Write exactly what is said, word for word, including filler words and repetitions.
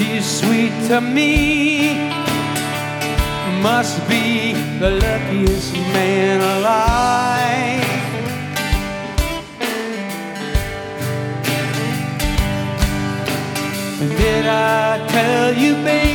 She's sweet to me. Must be the luckiest man alive. Did I tell you, baby?